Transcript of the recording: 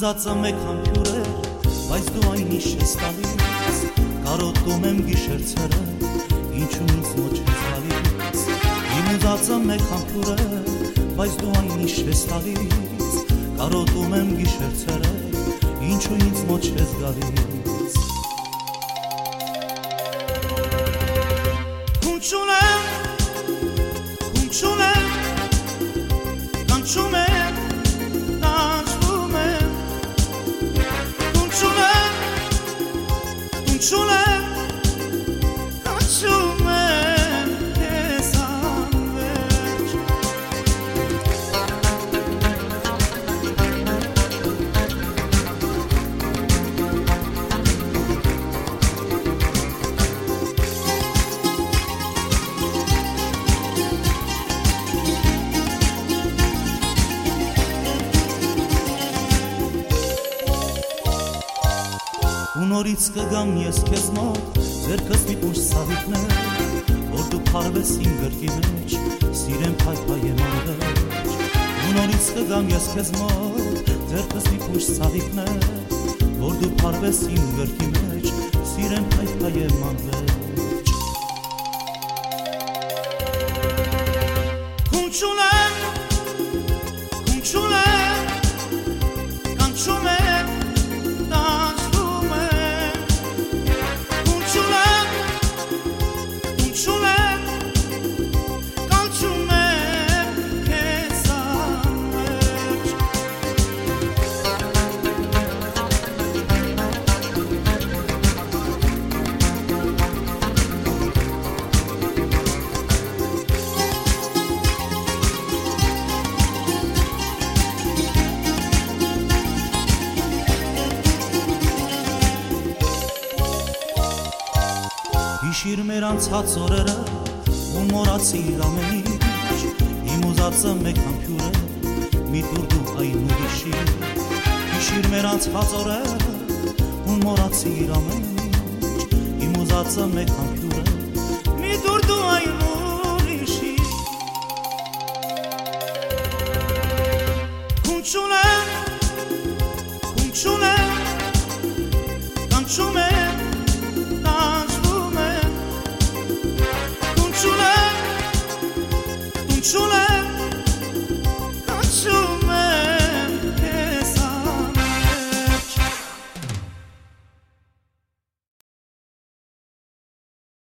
ուզածը մեկ համբյուր էր, բայց դու այն ինչ ես տալիս, կարոտում եմ գիշերցերը, ինչու ինձ մոտ չես գալիս, իմ ուզածը մեկ համբյուր էր, բայց դու այն ինչ ես տալիս, կարոտում եմ գիշերցերը, ինչու ինձ մոտ չես գալիս։ Կանչում եմ, կանչում եմ, կանչում եմ, կանչում եմ քեզ անվերջ։ Ու նորից կգամ ես քեզ մոտ, ձեռքս մի փուշ սավիկներ, որ դու փարվես իմ գրկի մեջ, սիրեմ փայփայեմ անվերջ։ Ու նորից կգամ ես քեզ մոտ, ձեռքս մի փուշ սավիկներ, որ դու փարվես իմ գրկի մեջ, սիրեմ փայփայեմ անվերջ։ Կանչում եմ, կանչում եմ, Հիշիր մեր անցած օրերը ու մոռացիր ամեն ինչ, իմ ուզածը մեկ համբյուր է, մի տուր դու այն ուրիշի։ Հիշիր մեր անցած օրերը ու մոռացիր ամեն ինչ, իմ ուզածը մեկ համբյուր